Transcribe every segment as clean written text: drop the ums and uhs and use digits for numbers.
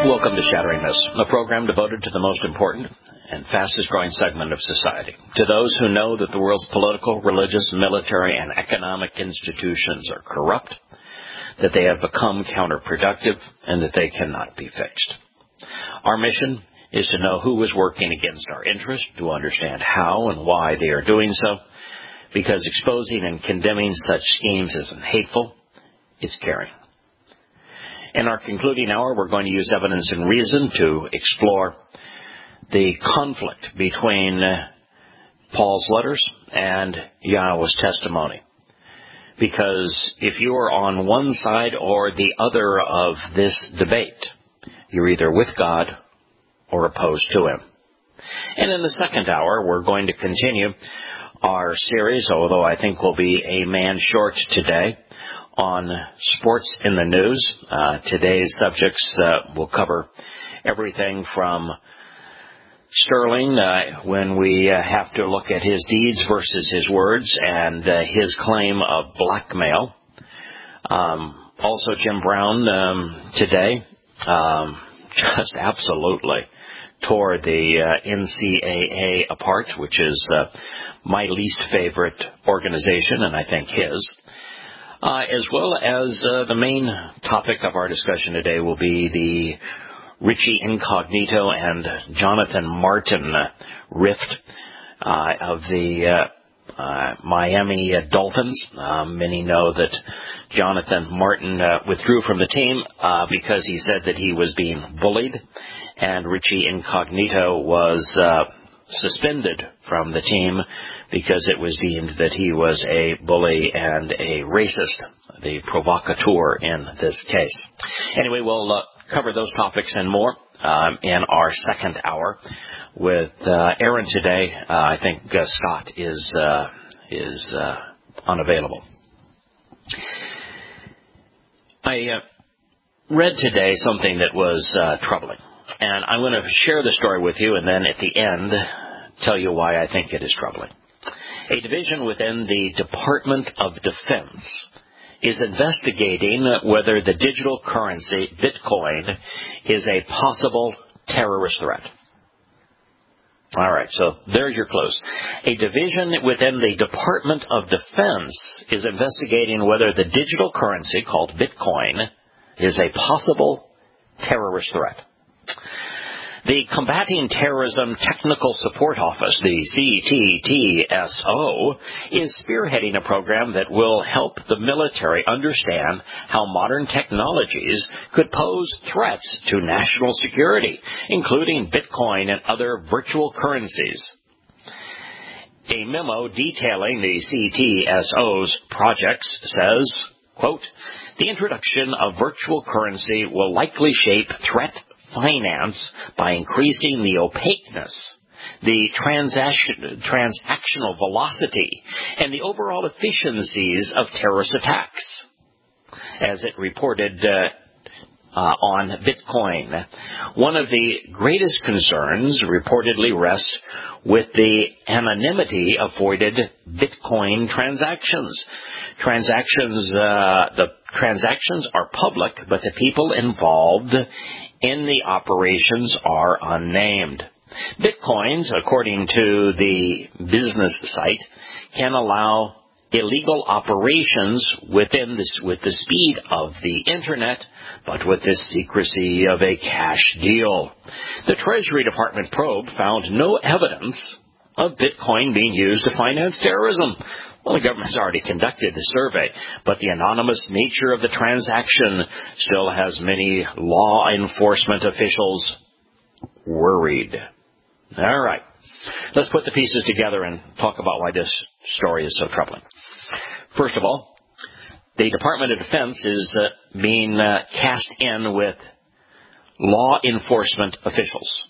Welcome to Shattering This, a program devoted to the most important and fastest-growing segment of society, to those who know that the world's political, religious, military, and economic institutions are corrupt, that they have become counterproductive, and that they cannot be fixed. Our mission is to know who is working against our interest, to understand how and why they are doing so, because exposing and condemning such schemes isn't hateful, it's caring. In our concluding hour, we're going to use evidence and reason to explore the conflict between Paul's letters and Yahweh's testimony. Because if you are on one side or the other of this debate, you're either with God or opposed to Him. And in the second hour, we're going to continue our series, although I think we'll be a man short today, on sports in the news. Today's subjects will cover everything from Sterling, when we have to look at his deeds versus his words, and his claim of blackmail. Also Jim Brown today just absolutely tore the NCAA apart, which is my least favorite organization, and I think his. As well as the main topic of our discussion today will be the Richie Incognito and Jonathan Martin rift of the Miami Dolphins. Many know that Jonathan Martin withdrew from the team because he said that he was being bullied, and Richie Incognito was suspended from the team because it was deemed that he was a bully and a racist, the provocateur in this case. Anyway, we'll cover those topics and more in our second hour with Aaron today. I think Scott is unavailable. I read today something that was troubling. And I'm going to share the story with you, and then at the end, tell you why I think it is troubling. A division within the Department of Defense is investigating whether the digital currency, Bitcoin, is a possible terrorist threat. All right, so there's your clues. A division within the Department of Defense is investigating whether the digital currency, called Bitcoin, is a possible terrorist threat. The Combating Terrorism Technical Support Office, the CTTSO, is spearheading a program that will help the military understand how modern technologies could pose threats to national security, including Bitcoin and other virtual currencies. A memo detailing the CTSO's projects says, quote, "The introduction of virtual currency will likely shape threat finance by increasing the opaqueness, the transactional velocity, and the overall efficiencies of terrorist attacks," as it reported on Bitcoin. One of the greatest concerns reportedly rests with the anonymity afforded Bitcoin transactions. The transactions are public, but the people involved in the operations are unnamed. Bitcoins, according to the business site, can allow illegal operations with the speed of the Internet, but with the secrecy of a cash deal. The Treasury Department probe found no evidence of Bitcoin being used to finance terrorism. Well, the government's already conducted the survey, but the anonymous nature of the transaction still has many law enforcement officials worried. All right. Let's put the pieces together and talk about why this story is so troubling. First of all, the Department of Defense is being cast in with law enforcement officials.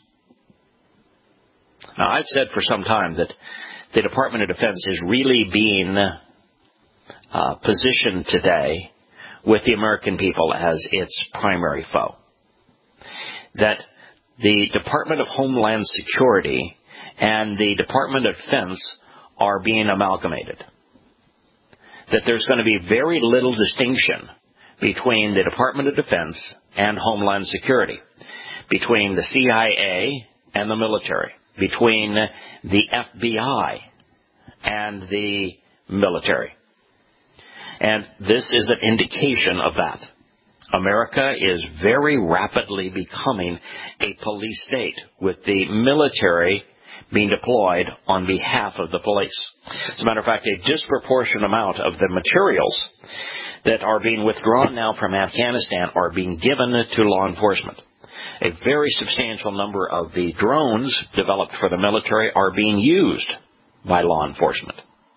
Now, I've said for some time that the Department of Defense is really being positioned today with the American people as its primary foe. That the Department of Homeland Security and the Department of Defense are being amalgamated. That there's going to be very little distinction between the Department of Defense and Homeland Security. between the CIA and the military, between the FBI and the military. And this is an indication of that. America is very rapidly becoming a police state, with the military being deployed on behalf of the police. As a matter of fact, a disproportionate amount of the materials that are being withdrawn now from Afghanistan are being given to law enforcement. A very substantial number of the drones developed for the military are being used by law enforcement.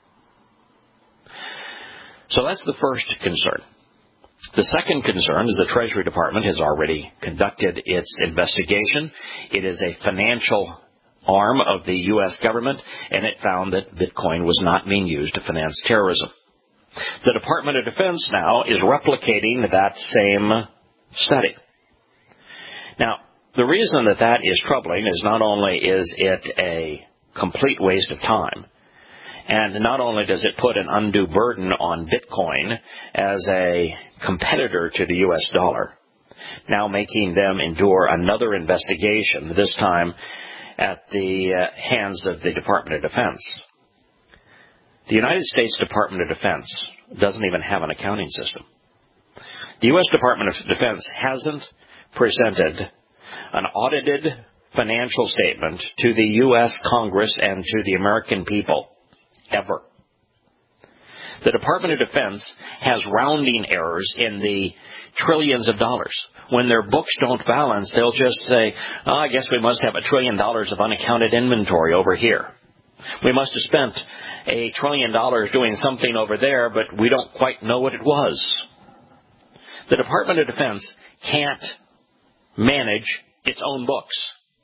So that's the first concern. The second concern is the Treasury Department has already conducted its investigation. It is a financial arm of the U.S. government, and it found that Bitcoin was not being used to finance terrorism. The Department of Defense now is replicating that same study. Now, the reason that that is troubling is not only is it a complete waste of time, and not only does it put an undue burden on Bitcoin as a competitor to the U.S. dollar, now making them endure another investigation, this time at the hands of the Department of Defense. The United States Department of Defense doesn't even have an accounting system. The U.S. Department of Defense hasn't presented an audited financial statement to the U.S. Congress and to the American people ever. The Department of Defense has rounding errors in the trillions of dollars. When their books don't balance, they'll just say, I guess we must have $1 trillion of unaccounted inventory over here. We must have spent $1 trillion doing something over there, but we don't quite know what it was. The Department of Defense can't manage its own books.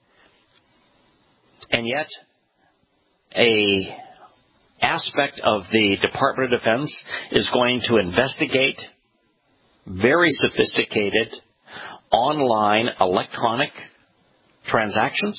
And yet, a aspect of the Department of Defense is going to investigate very sophisticated online electronic transactions.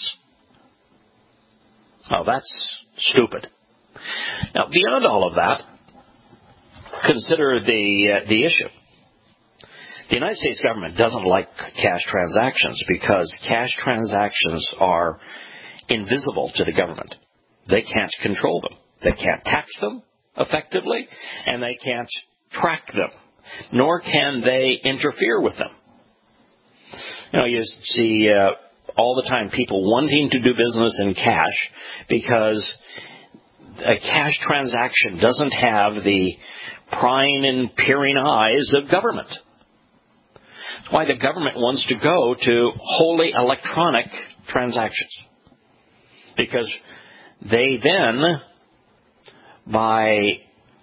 Oh, that's stupid. Now, beyond all of that, consider the issue. The United States government doesn't like cash transactions because cash transactions are invisible to the government. They can't control them. They can't tax them effectively, and they can't track them, nor can they interfere with them. You know, you see all the time people wanting to do business in cash because a cash transaction doesn't have the prying and peering eyes of government. That's why the government wants to go to wholly electronic transactions. Because they then, by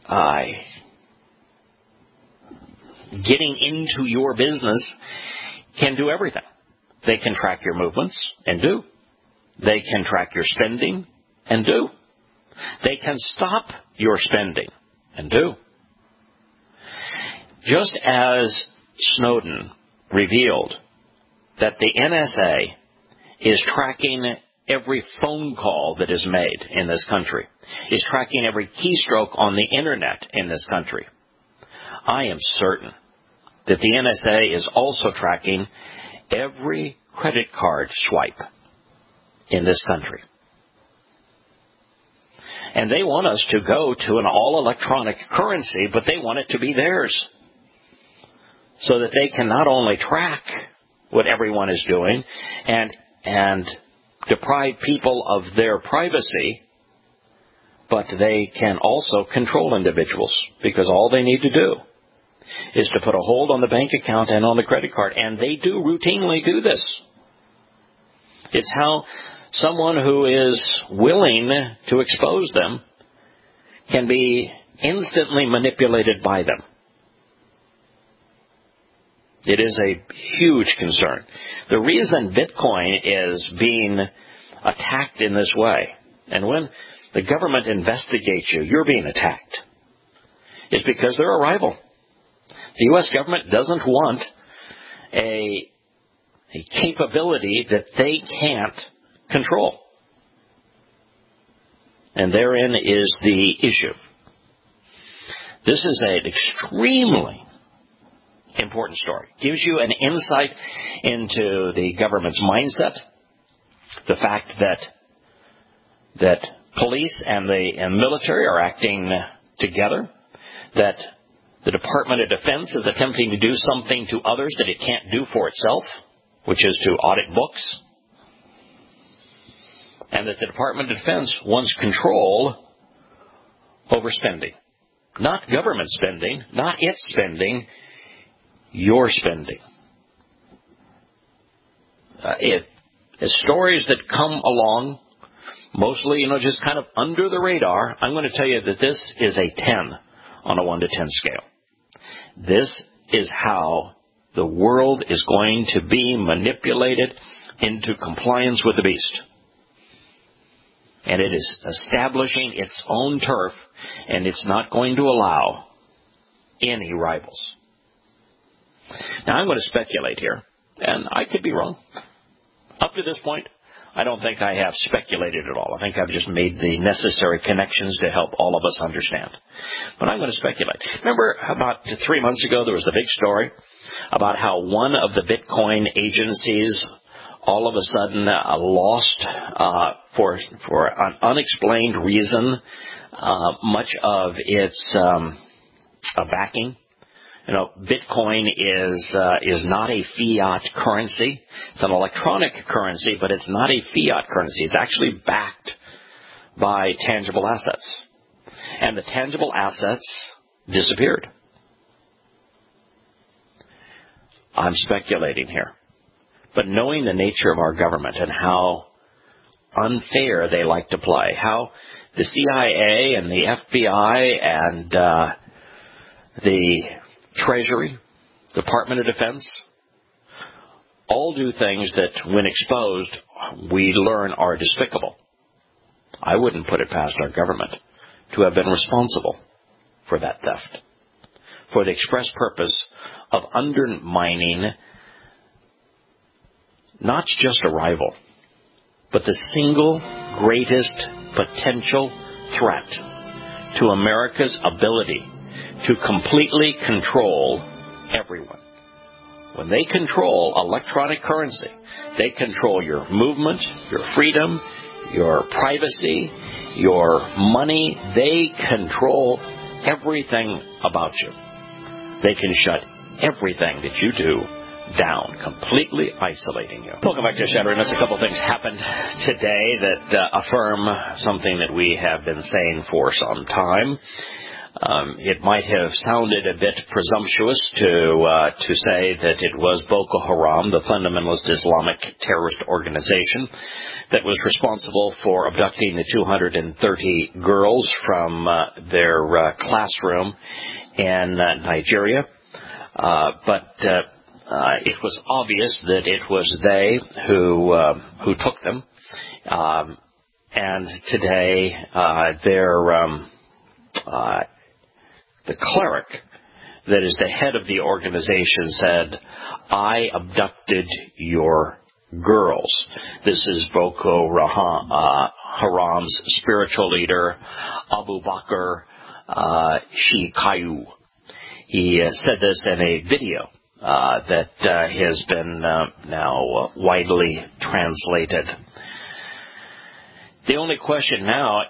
getting into your business, can do everything. They can track your movements, and do. They can track your spending, and do. They can stop your spending, and do. Just as Snowden revealed that the NSA is tracking every phone call that is made in this country, is tracking every keystroke on the Internet in this country, I am certain that the NSA is also tracking every credit card swipe in this country. And they want us to go to an all-electronic currency, but they want it to be theirs, so that they can not only track what everyone is doing and deprive people of their privacy, but they can also control individuals, because all they need to do is to put a hold on the bank account and on the credit card, and they do routinely do this. It's how someone who is willing to expose them can be instantly manipulated by them. It is a huge concern. The reason Bitcoin is being attacked in this way, and when the government investigates you, you're being attacked, is because they're a rival. The U.S. government doesn't want a capability that they can't control. And therein is the issue. This is an extremely important story. Gives you an insight into the government's mindset, the fact that police and the military are acting together, that the Department of Defense is attempting to do something to others that it can't do for itself, which is to audit books, and that the Department of Defense wants control over spending. Not government spending, not its spending, your spending. Stories that come along, mostly, just kind of under the radar, I'm going to tell you that this is a 10 on a 1 to 10 scale. This is how the world is going to be manipulated into compliance with the beast. And it is establishing its own turf, and it's not going to allow any rivals. Now, I'm going to speculate here, and I could be wrong. Up to this point, I don't think I have speculated at all. I think I've just made the necessary connections to help all of us understand. But I'm going to speculate. Remember, about 3 months ago, there was the big story about how one of the Bitcoin agencies all of a sudden lost, for an unexplained reason, much of its backing. Bitcoin is not a fiat currency. It's an electronic currency, but it's not a fiat currency. It's actually backed by tangible assets. And the tangible assets disappeared. I'm speculating here. But knowing the nature of our government and how unfair they like to play, how the CIA and the FBI and the Treasury, Department of Defense, all do things that, when exposed, we learn are despicable. I wouldn't put it past our government to have been responsible for that theft, for the express purpose of undermining not just a rival, but the single greatest potential threat to America's ability to completely control everyone. When they control electronic currency, they control your movement, your freedom, your privacy, your money. They control everything about you. They can shut everything that you do down, completely isolating you. Welcome back to Shattering-Us. A couple things happened today that affirm something that we have been saying for some time. It might have sounded a bit presumptuous to say that it was Boko Haram, the fundamentalist Islamic terrorist organization, that was responsible for abducting the 230 girls from their classroom in Nigeria. But it was obvious that it was they who took them. And today, the cleric that is the head of the organization said, "I abducted your girls." This is Boko Haram's spiritual leader, Abu Bakr Shikayu. He said this in a video that has been now widely translated. The only question now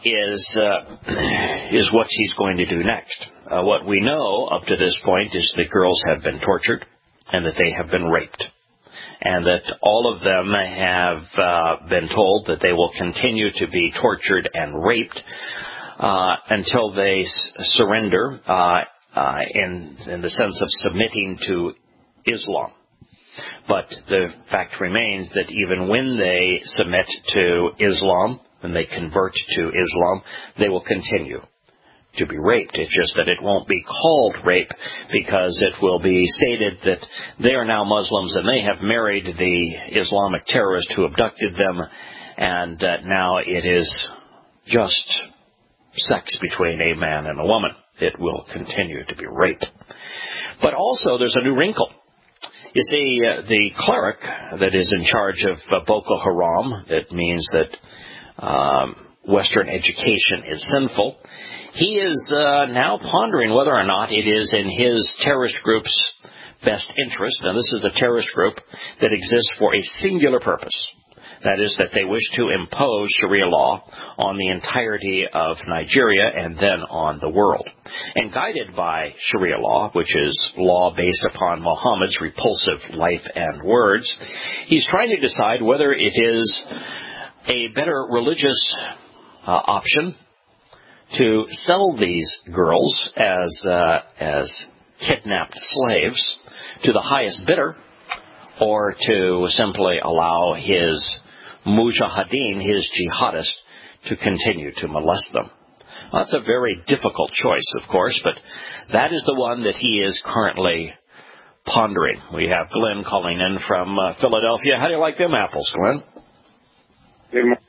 is what he's going to do next. What we know up to this point is the girls have been tortured and that they have been raped, and that all of them have been told that they will continue to be tortured and raped until they surrender in the sense of submitting to Islam. But the fact remains that even when they submit to Islam, when they convert to Islam, they will continue to be raped. It's just that it won't be called rape because it will be stated that they are now Muslims and they have married the Islamic terrorist who abducted them, and now it is just sex between a man and a woman. It will continue to be rape. But also there's a new wrinkle. You see, the cleric that is in charge of Boko Haram, that means that Western education is sinful, he is now pondering whether or not it is in his terrorist group's best interest. Now, this is a terrorist group that exists for a singular purpose. That is, that they wish to impose Sharia law on the entirety of Nigeria and then on the world. And guided by Sharia law, which is law based upon Muhammad's repulsive life and words, he's trying to decide whether it is a better religious option to sell these girls as kidnapped slaves to the highest bidder, or to simply allow his mujahideen, his jihadists, to continue to molest them. Well, that's a very difficult choice, of course, but that is the one that he is currently pondering. We have Glenn calling in from Philadelphia. How do you like them apples, Glenn? Good morning.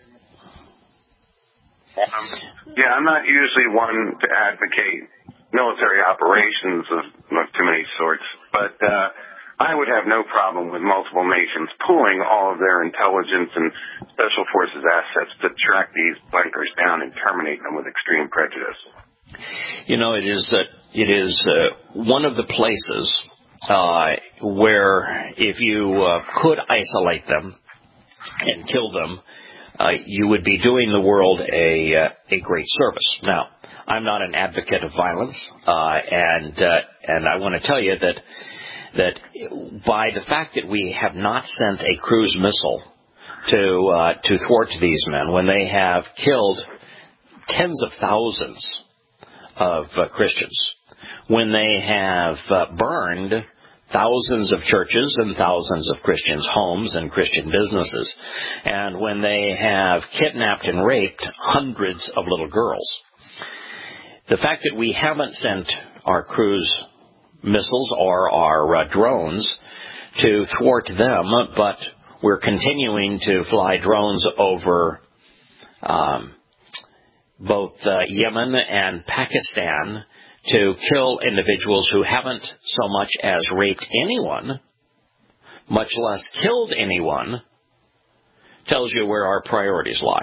Yeah, I'm not usually one to advocate military operations of too many sorts, but I would have no problem with multiple nations pooling all of their intelligence and special forces assets to track these blankers down and terminate them with extreme prejudice. You know, it is one of the places where if you could isolate them and kill them, you would be doing the world a great service. Now, I'm not an advocate of violence, and I want to tell you that by the fact that we have not sent a cruise missile to thwart these men, when they have killed tens of thousands of Christians, when they have burned thousands of churches and thousands of Christians' homes and Christian businesses, and when they have kidnapped and raped hundreds of little girls. The fact that we haven't sent our cruise missiles or our drones to thwart them, but we're continuing to fly drones over both Yemen and Pakistan to kill individuals who haven't so much as raped anyone, much less killed anyone, tells you where our priorities lie.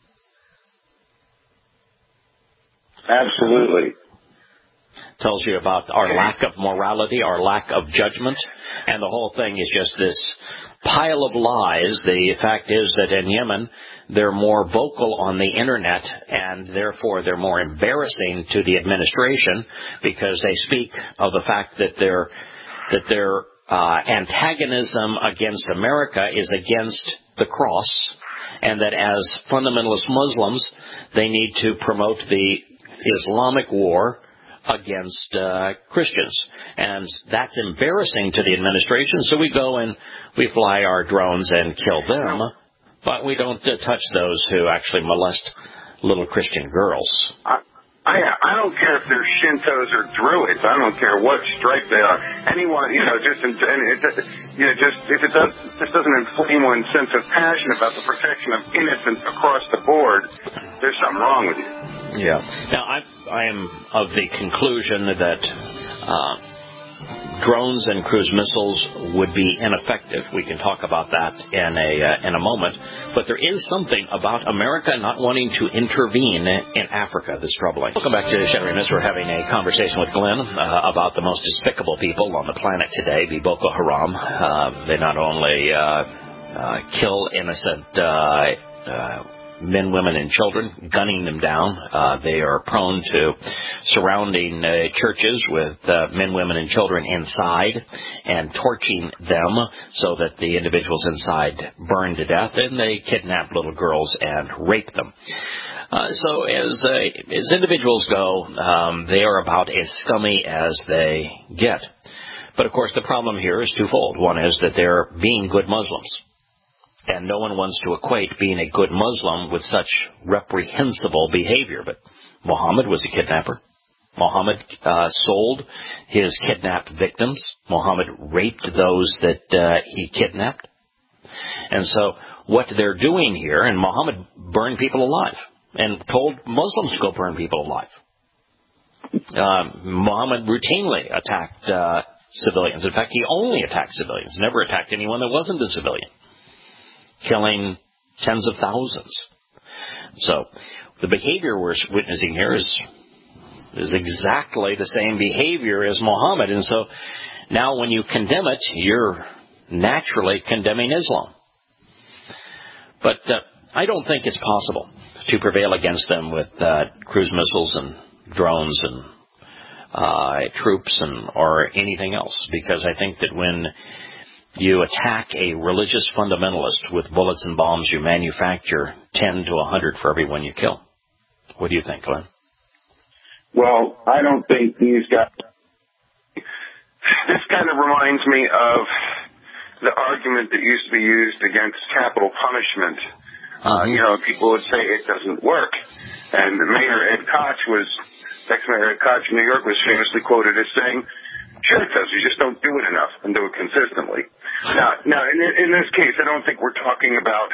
Absolutely. Tells you about our lack of morality, our lack of judgment, and the whole thing is just this pile of lies. The fact is that in Yemen, they're more vocal on the Internet, and therefore they're more embarrassing to the administration because they speak of the fact that their antagonism against America is against the cross, and that as fundamentalist Muslims, they need to promote the Islamic war against Christians. And that's embarrassing to the administration, so we go and we fly our drones and kill them, but we don't touch those who actually molest little Christian girls. I don't care if they're Shintos or Druids. I don't care what stripe they are. Anyone, just if it doesn't inflame one's sense of passion about the protection of innocents across the board, there's something wrong with you. Yeah. Now, I am of the conclusion that drones and cruise missiles would be ineffective. We can talk about that in a moment. But there is something about America not wanting to intervene in Africa that's troubling. Welcome back to Shattering Myths. We're having a conversation with Glenn about the most despicable people on the planet today, the Boko Haram. They not only kill innocent men, women, and children, gunning them down. They are prone to surrounding churches with men, women, and children inside and torching them so that the individuals inside burn to death, and they kidnap little girls and rape them. So as individuals go, they are about as scummy as they get. But, of course, the problem here is twofold. One is that they're being good Muslims. And no one wants to equate being a good Muslim with such reprehensible behavior. But Muhammad was a kidnapper. Muhammad sold his kidnapped victims. Muhammad raped those that he kidnapped. And so what they're doing here, and Muhammad burned people alive and told Muslims to go burn people alive. Muhammad routinely attacked civilians. In fact, he only attacked civilians, never attacked anyone that wasn't a civilian, killing tens of thousands. So the behavior we're witnessing here is exactly the same behavior as Muhammad. And so now when you condemn it, you're naturally condemning Islam. But I don't think it's possible to prevail against them with cruise missiles and drones and troops or anything else, because I think that when you attack a religious fundamentalist with bullets and bombs, you manufacture 10 to 100 for every one you kill. What do you think, Glenn? Well, I don't think these guys... This kind of reminds me of the argument that used to be used against capital punishment. People would say it doesn't work. And Mayor Ed Koch ex-Mayor Ed Koch in New York was famously quoted as saying, sure it does, you just don't do it enough and do it consistently. Now, in this case, I don't think we're talking about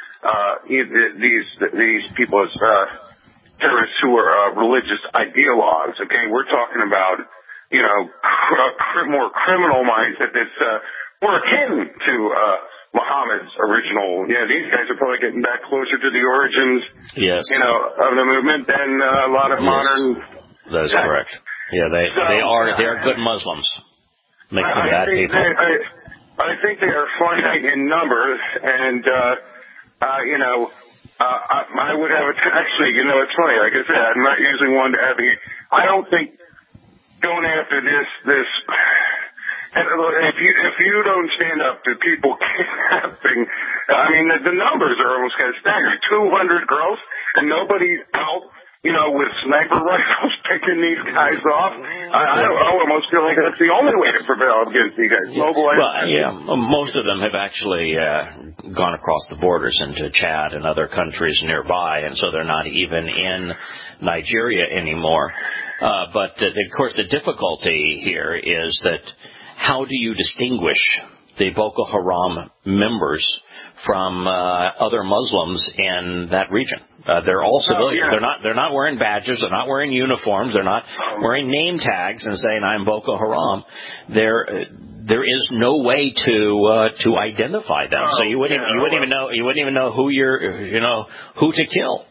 these people as terrorists who are religious ideologues. Okay, we're talking about more criminal mindset that's more akin to Muhammad's original. These guys are probably getting back closer to the origins, yes, of the movement than a lot of modern. That is correct. Yeah, they are good Muslims. Makes them bad people. I think they are finite in numbers, and I would have actually. It's funny. Like I said, I'm not usually one to advocate. I don't think going after this. And if you don't stand up to people kidnapping, I mean the numbers are almost kind of staggering. 200 girls, and nobody's out. With sniper rifles picking these guys off. I almost feel like that's the only way to prevail against these guys. Most of them have actually gone across the borders into Chad and other countries nearby, and so they're not even in Nigeria anymore. But, of course, the difficulty here is that how do you distinguish the Boko Haram members from other Muslims in that region? They're all civilians. They're not wearing badges. They're not wearing uniforms. They're not wearing name tags and saying I'm Boko Haram. There is no way to identify them. So you wouldn't even know who who to kill.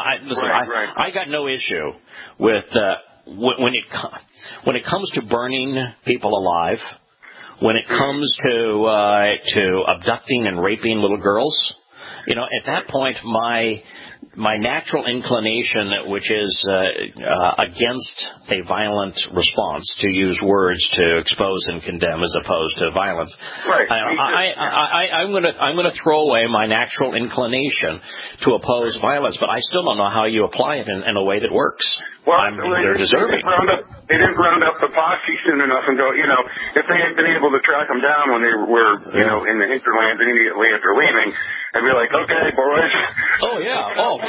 I got no issue with when it comes to burning people alive. When it comes to abducting and raping little girls, at that point, my natural inclination, which is against a violent response, to use words to expose and condemn as opposed to violence. Right. I'm going to throw away my natural inclination to oppose violence, but I still don't know how you apply it in a way that works. Well, they're deserving. They didn't round up the posse soon enough and go, if they had been able to track them down when they were, in the hinterlands immediately after leaving, I'd be like, okay, boys. Oh, yeah. Oh,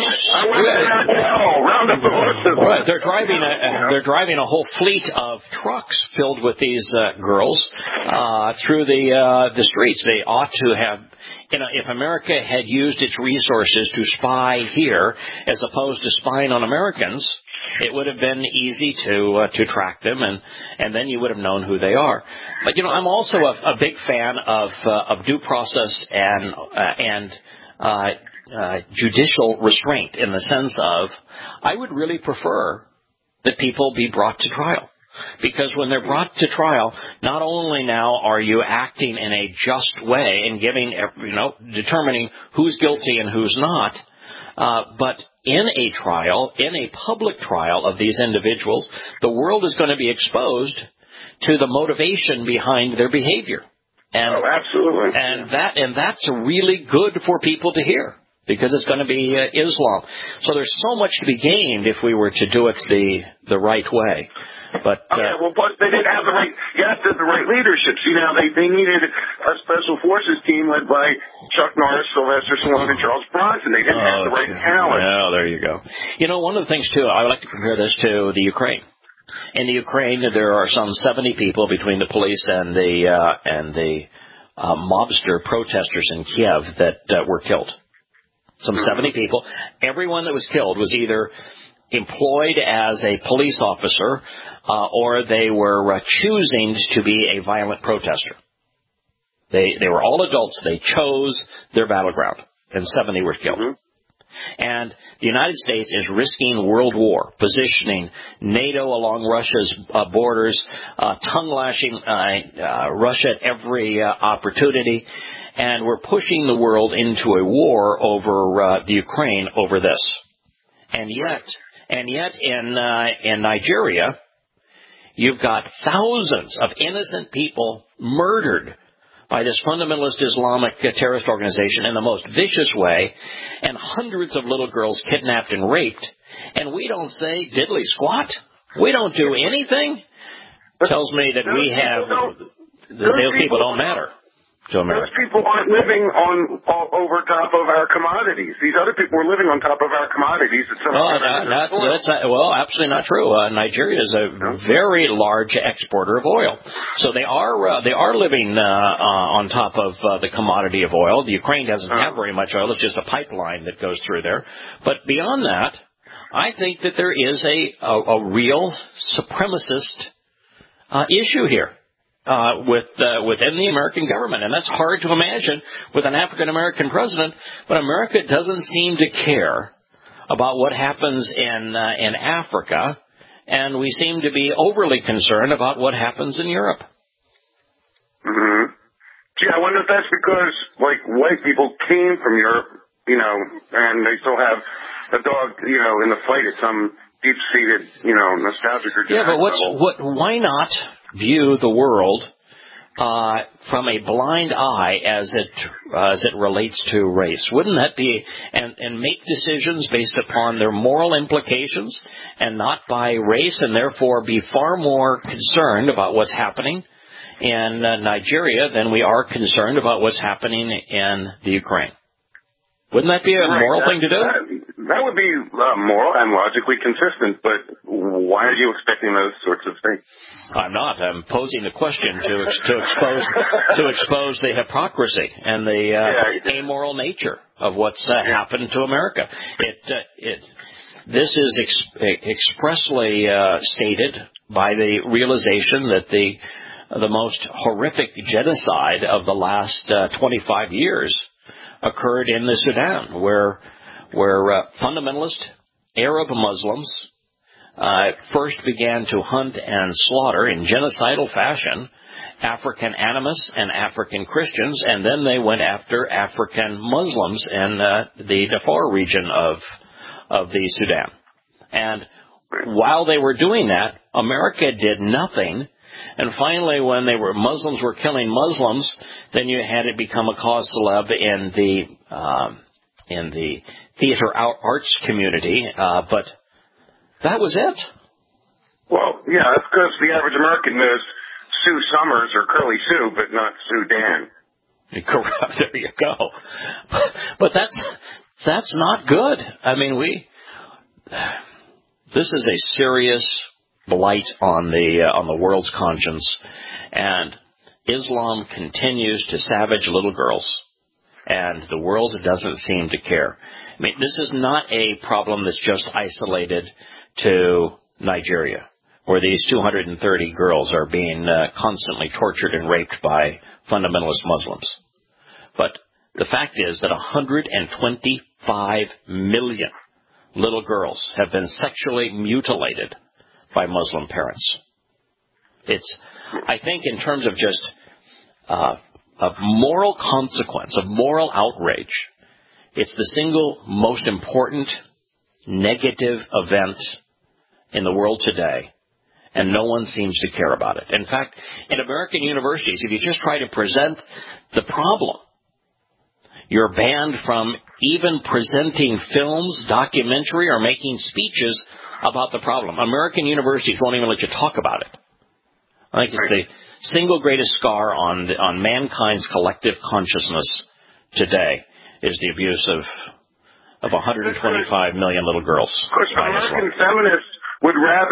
round up the horses. Right. They're driving a whole fleet of trucks filled with these girls through the streets. They ought to have. If America had used its resources to spy here as opposed to spying on Americans, it would have been easy to track them, and then you would have known who they are. But I'm also a big fan of due process and judicial restraint, in the sense of I would really prefer that people be brought to trial. Because when they're brought to trial, not only now are you acting in a just way and determining who's guilty and who's not, but in a trial, in a public trial of these individuals, the world is going to be exposed to the motivation behind their behavior. And, absolutely. And that's really good for people to hear, because it's going to be Islam. So there's so much to be gained if we were to do it the right way. But plus they didn't have the right leadership. See, now they needed a special forces team led by Chuck Norris, Sylvester Stallone, and Charles Bronson. They didn't have the right talent. Yeah, there you go. One of the things too, I would like to compare this to the Ukraine. In the Ukraine, there are some 70 people between the police and the mobster protesters in Kiev that were killed. Some 70 people. Everyone that was killed was either employed as a police officer or they were choosing to be a violent protester. They were all adults. They chose their battleground, and 70 were killed. Mm-hmm. And the United States is risking world war, positioning NATO along Russia's borders, tongue-lashing Russia at every opportunity, and we're pushing the world into a war over the Ukraine over this. And yet in Nigeria, you've got thousands of innocent people murdered by this fundamentalist Islamic terrorist organization in the most vicious way, and hundreds of little girls kidnapped and raped, and we don't say diddly squat. We don't do anything. Tells me that we have, those people don't matter to America. Those people aren't living over top of our commodities. These other people are living on top of our commodities. That's absolutely not true. Nigeria is a very large exporter of oil, so they are living on top of the commodity of oil. The Ukraine doesn't have very much oil; it's just a pipeline that goes through there. But beyond that, I think that there is a real supremacist issue here. Within the American government. And that's hard to imagine with an African-American president, but America doesn't seem to care about what happens in Africa, and we seem to be overly concerned about what happens in Europe. Mm-hmm. Gee, I wonder if that's because, white people came from Europe, and they still have a dog, in the fight at some deep-seated, nostalgic or level. Why not view the world from a blind eye as it relates to race? Wouldn't that be and make decisions based upon their moral implications and not by race, and therefore be far more concerned about what's happening in Nigeria than we are concerned about what's happening in the Ukraine? Wouldn't that be a moral thing to do? That would be moral and logically consistent, but why are you expecting those sorts of things? I'm not. I'm posing the question to expose the hypocrisy and the amoral nature of what's happened to America. This is expressly stated by the realization that the most horrific genocide of the last 25 years occurred in the Sudan, where fundamentalist Arab Muslims first began to hunt and slaughter in genocidal fashion African animists and African Christians, and then they went after African Muslims in the Darfur region of the Sudan. And while they were doing that, America did nothing. And finally, when Muslims were killing Muslims, then you had it become a cause célèbre in the theater arts community. But that was it. Well, yeah, that's because the average American knows Sue Summers or Curly Sue, but not Sue Dan. Correct. There you go. But that's not good. I mean, this is a serious blight on the world's conscience, and Islam continues to savage little girls, and the world doesn't seem to care. I mean, this is not a problem that's just isolated to Nigeria, where these 230 girls are being constantly tortured and raped by fundamentalist Muslims. But the fact is that 125 million little girls have been sexually mutilated by Muslim parents. I think in terms of just of moral consequence, of moral outrage, it's the single most important negative event in the world today, and no one seems to care about it. In fact, in American universities, if you just try to present the problem, you're banned from even presenting films, documentary, or making speeches about the problem. American universities won't even let you talk about it. I think it's the single greatest scar on mankind's collective consciousness today is the abuse of 125 million little girls. Of course, American feminists would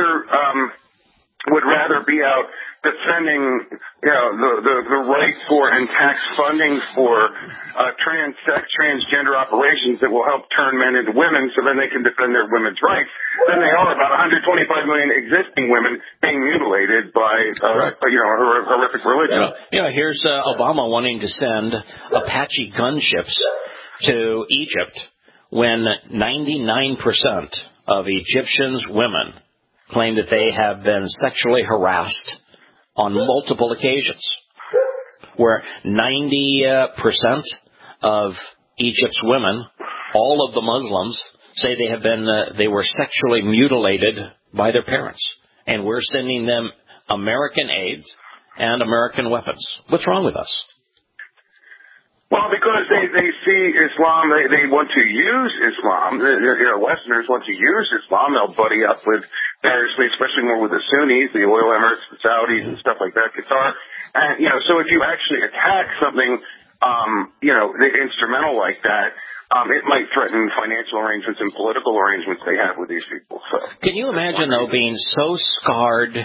rather be out defending, the right for and tax funding for transgender operations that will help turn men into women, so then they can defend their women's rights, than they are about 125 million existing women being mutilated by a horrific religion. Here's Obama wanting to send Apache gunships to Egypt, when 99% of Egyptians' women claim that they have been sexually harassed on multiple occasions, where 90% of Egypt's women, all of the Muslims, say they were sexually mutilated by their parents, and we're sending them American aid and American weapons. What's wrong with us? Well, because they see Islam, they want to use Islam. Westerners want to use Islam. They'll buddy up with variously, especially more with the Sunnis, the oil emirates, the Saudis, and stuff like that, Qatar. And, so if you actually attack something, the instrumental like that, it might threaten financial arrangements and political arrangements they have with these people. So, can you imagine, though, being so scarred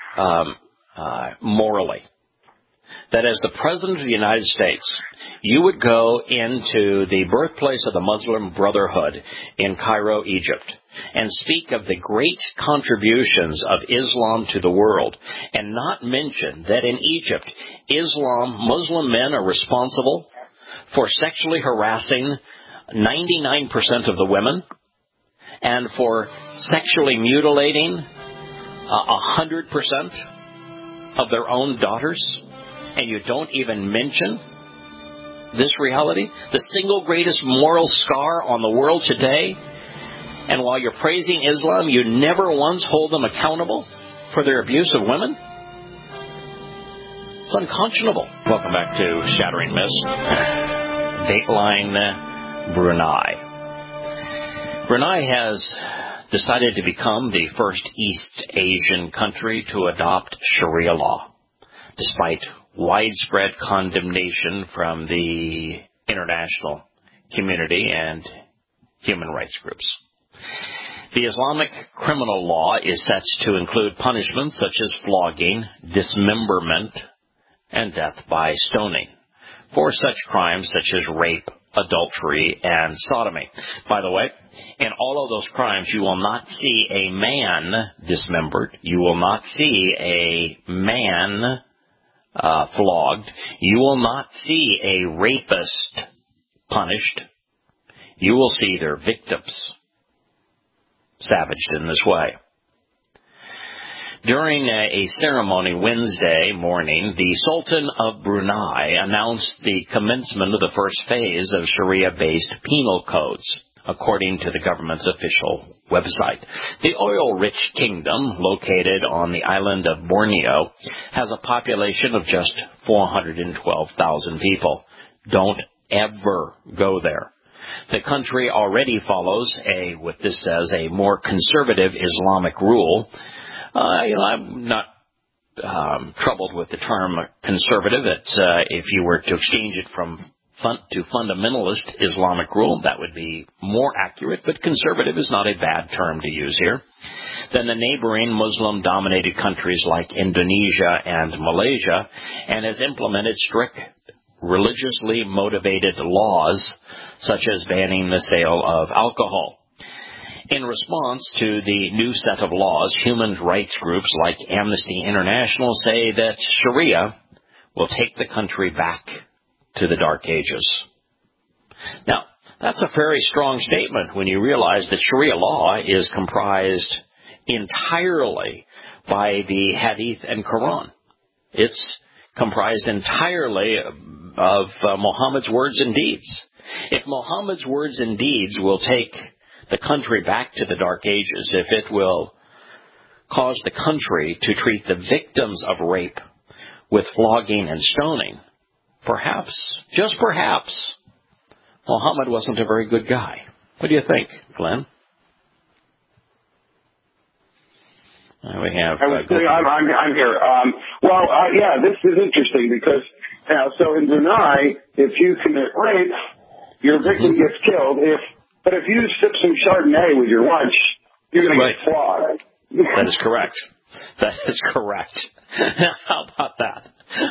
morally that as the President of the United States, you would go into the birthplace of the Muslim Brotherhood in Cairo, Egypt, and speak of the great contributions of Islam to the world, and not mention that in Egypt, Muslim men are responsible for sexually harassing 99% of the women, and for sexually mutilating 100% of their own daughters, and you don't even mention this reality, the single greatest moral scar on the world today, and while you're praising Islam, you never once hold them accountable for their abuse of women? It's unconscionable. Welcome back to Shattering Myths. Dateline Brunei. Brunei has decided to become the first East Asian country to adopt Sharia law, despite widespread condemnation from the international community and human rights groups. The Islamic criminal law is set to include punishments such as flogging, dismemberment, and death by stoning for such crimes such as rape, adultery, and sodomy. By the way, in all of those crimes, you will not see a man dismembered. You will not see a man flogged. You will not see a rapist punished. You will see their victims savaged in this way. During a ceremony Wednesday morning, the Sultan of Brunei announced the commencement of the first phase of Sharia-based penal codes, according to the government's official website. The oil-rich kingdom, located on the island of Borneo, has a population of just 412,000 people. Don't ever go there. The country already follows a more conservative Islamic rule. I'm not troubled with the term conservative. If you were to exchange it to fundamentalist Islamic rule, that would be more accurate, but conservative is not a bad term to use here. Then the neighboring Muslim-dominated countries like Indonesia and Malaysia, and has implemented strict religiously motivated laws, such as banning the sale of alcohol. In response to the new set of laws, human rights groups like Amnesty International say that Sharia will take the country back to the Dark Ages. Now, that's a very strong statement when you realize that Sharia law is comprised entirely by the Hadith and Quran. It's comprised entirely of Muhammad's words and deeds. If Muhammad's words and deeds will take the country back to the Dark Ages, if it will cause the country to treat the victims of rape with flogging and stoning, perhaps, just perhaps, Muhammad wasn't a very good guy. What do you think, Glenn? We have. I'm here. Yeah, this is interesting because so in Brunei, if you commit rape, your victim gets killed. But if you sip some Chardonnay with your lunch, you're going to get flogged. That is correct. That is correct. How about that?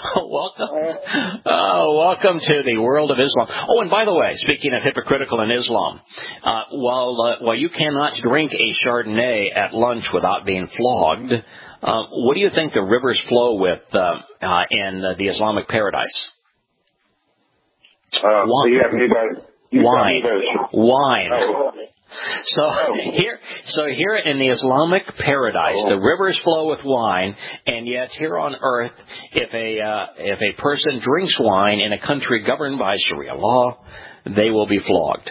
Welcome to the world of Islam. Oh, and by the way, speaking of hypocritical in Islam, while you cannot drink a Chardonnay at lunch without being flogged, what do you think the rivers flow with in the Islamic paradise? Wine. Oh. So here in the Islamic paradise, the rivers flow with wine, and yet here on earth, if a person drinks wine in a country governed by Sharia law, they will be flogged.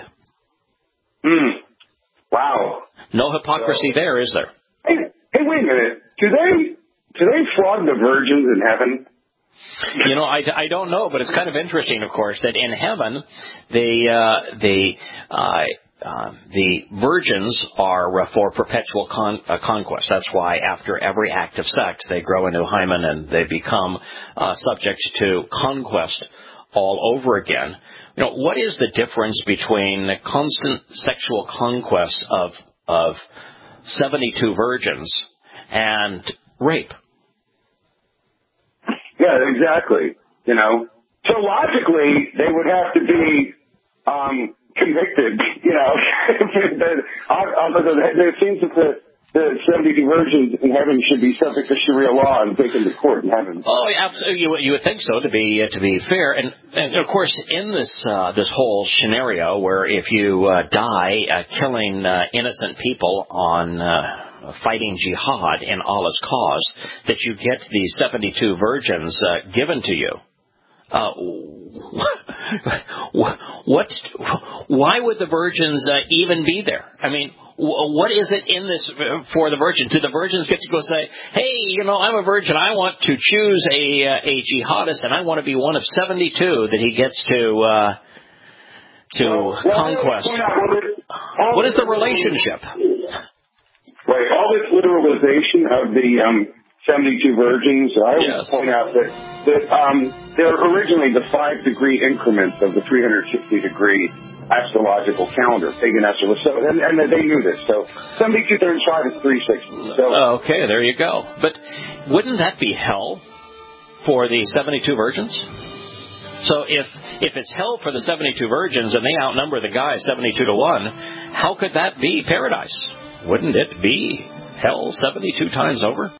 Wow. No hypocrisy there, is there? Hey, wait a minute. Do they flog the virgins in heaven? You know, I don't know, but it's kind of interesting, of course, that in heaven, the virgins are for perpetual conquest. That's why after every act of sex, they grow a new hymen and they become subject to conquest all over again. You know, what is the difference between the constant sexual conquest of 72 virgins and rape? Yeah, exactly. You know, so logically, they would have to be convicted. You know, it seems that the 72 virgins in heaven should be subject to Sharia law and taken to court in heaven. Oh, absolutely. You would think so, to be fair. And of course, in this whole scenario where if you die killing innocent people on fighting jihad in Allah's cause, that you get these 72 virgins given to you. Why would the virgins even be there? I mean, what is it in this for the virgins? Do the virgins get to go say, hey, you know, I'm a virgin, I want to choose a jihadist, and I want to be one of 72 that he gets to conquest? What is the relationship? Right, all this literalization of the 72 virgins, I would point out that they're originally the 5-degree increments of the 360-degree astrological calendar, pagan astrology. So, and they knew this. So 72 times 5 is 360. So, okay, there you go. But wouldn't that be hell for the 72 virgins? So if it's hell for the 72 virgins and they outnumber the guys 72 to 1, how could that be paradise? Wouldn't it be hell 72 times over?